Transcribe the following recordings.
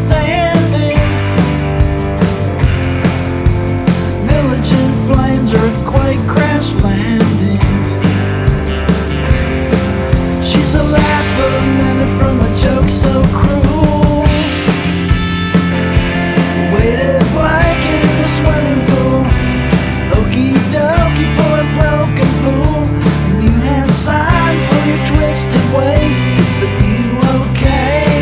standing. Village in flames, earthquake, crash landings. She's a laugh for a minute from a joke so cruel. Weighted blanket in the swimming pool. Okey dokey for a broken fool. And you have sign for your twisted ways. It's the new okay.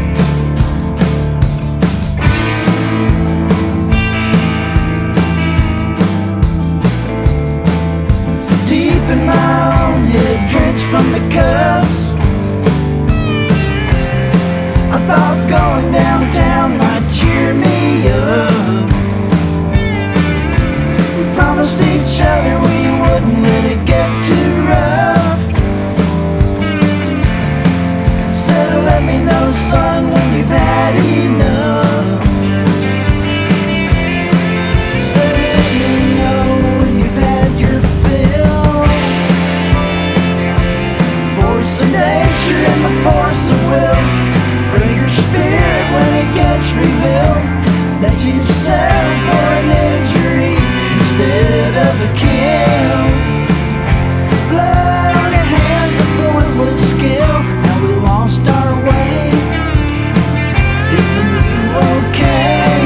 Deep in my own head, drenched from the cups. I thought going downtown might cheer me up. We promised each other we wouldn't let it get too rough. Said let me know, son, when you've had enough. Said let me know when you've had your fill. Force of nature and the force of will. Bring your spirit when it gets revealed. That you settle for an injury instead of a kill. Blood on your hands, a bullet with skill. Now we lost our way. Is the new okay?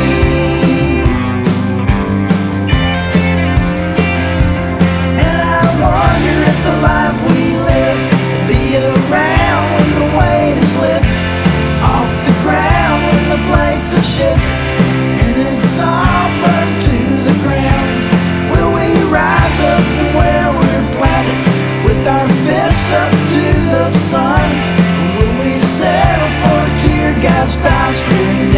And I wonder if the life we live will be around when the weight is lifted off the ground, when the plates have shifted and it's all burned to the ground. Will we rise up from where we're planted with our fists up to the sun? Or will we settle for tear gas, die screaming